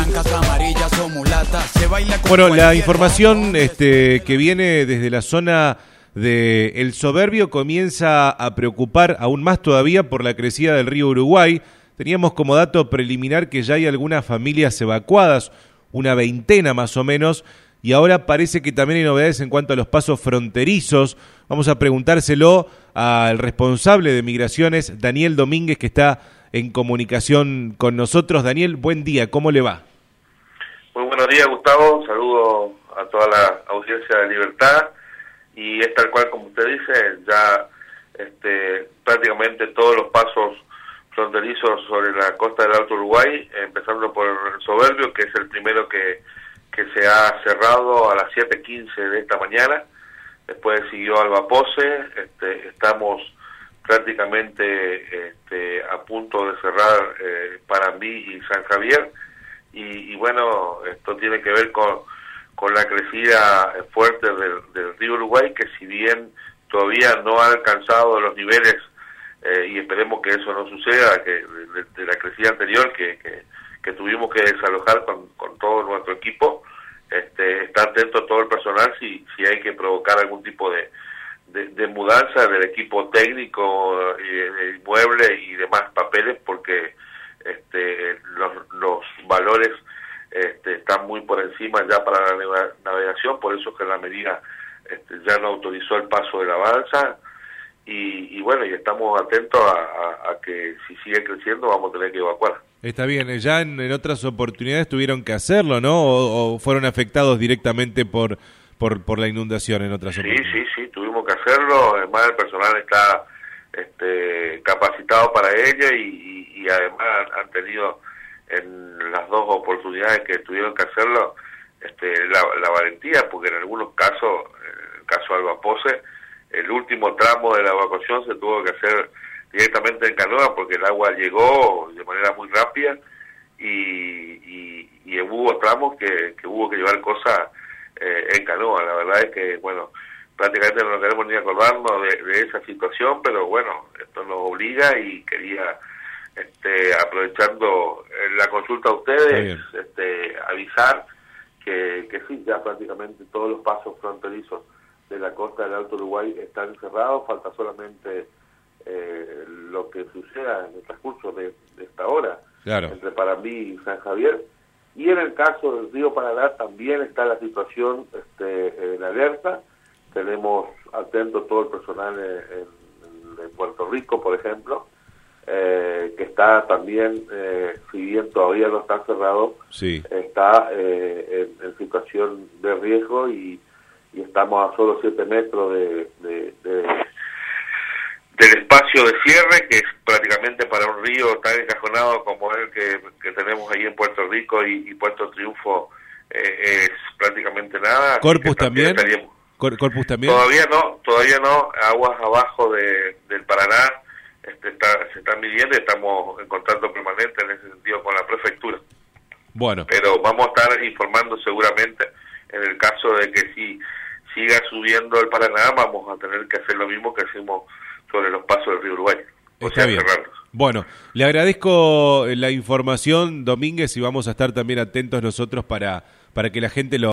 blancas, amarillas o mulatas. Se baila con Bueno, la información que viene desde la zona de El Soberbio comienza a preocupar aún más todavía por la crecida del río Uruguay. Teníamos como dato preliminar que ya hay algunas familias evacuadas, una veintena más o menos, y ahora parece que también hay novedades en cuanto a los pasos fronterizos. Vamos a preguntárselo al responsable de Migraciones, Daniel Domínguez, que está en comunicación con nosotros. Daniel, buen día, ¿cómo le va? Muy buenos días, Gustavo. Saludo a toda la audiencia de Libertad. Y es tal cual como usted dice, ya prácticamente todos los pasos fronterizos sobre la costa del Alto Uruguay, empezando por El Soberbio, que es el primero que se ha cerrado a las 7:15 de esta mañana. Después siguió Albapose. Estamos prácticamente a punto de cerrar Parambí y San Javier. Y bueno, esto tiene que ver con la crecida fuerte del río Uruguay, que si bien todavía no ha alcanzado los niveles, y esperemos que eso no suceda, que de la crecida anterior que tuvimos que desalojar con todo nuestro equipo, está atento todo el personal si hay que provocar algún tipo de mudanza del equipo técnico, de inmueble y demás papeles, porque los valores están muy por encima ya para la navegación. Por eso que la medida ya no autorizó el paso de la balsa, y bueno, y estamos atentos a que si sigue creciendo vamos a tener que evacuar. Está bien, ya en otras oportunidades tuvieron que hacerlo, ¿no? ¿O fueron afectados directamente por la inundación en otras oportunidades? Sí, tuvimos que hacerlo. Además, el personal está capacitado para ello, y además han tenido en las dos oportunidades que tuvieron que hacerlo la valentía, porque en algunos casos, en el caso de Albapose, el último tramo de la evacuación se tuvo que hacer directamente en canoa, porque el agua llegó de manera muy rápida, y hubo tramos que hubo que llevar cosas en canoa. La verdad es que, bueno, prácticamente no nos queremos ni acordarnos de esa situación, pero bueno, esto nos obliga, y quería, aprovechando la consulta a ustedes, avisar que sí, ya prácticamente todos los pasos fronterizos de la costa del Alto Uruguay están cerrados. Falta solamente lo que suceda en el transcurso de esta hora, claro, entre Parambí y San Javier. Y en el caso del río Paraná también está la situación en alerta. Tenemos atento todo el personal en Puerto Rico, por ejemplo, que está también, si bien todavía no está cerrado, sí, está en situación de riesgo, y estamos a solo 7 metros del espacio de cierre, que es prácticamente para un río tan encajonado como el que tenemos ahí en Puerto Rico y Puerto Triunfo, es prácticamente nada. ¿Corpus también? ¿Corpus también? Todavía no. Aguas abajo del Paraná se están midiendo, y estamos en contacto permanente en ese sentido con la prefectura. Bueno. Pero vamos a estar informando seguramente en el caso de que si siga subiendo el Paraná, vamos a tener que hacer lo mismo que hacemos sobre los pasos del río Uruguay. Está bien. Cerrarlos. Bueno, le agradezco la información, Domínguez, y vamos a estar también atentos nosotros para que la gente lo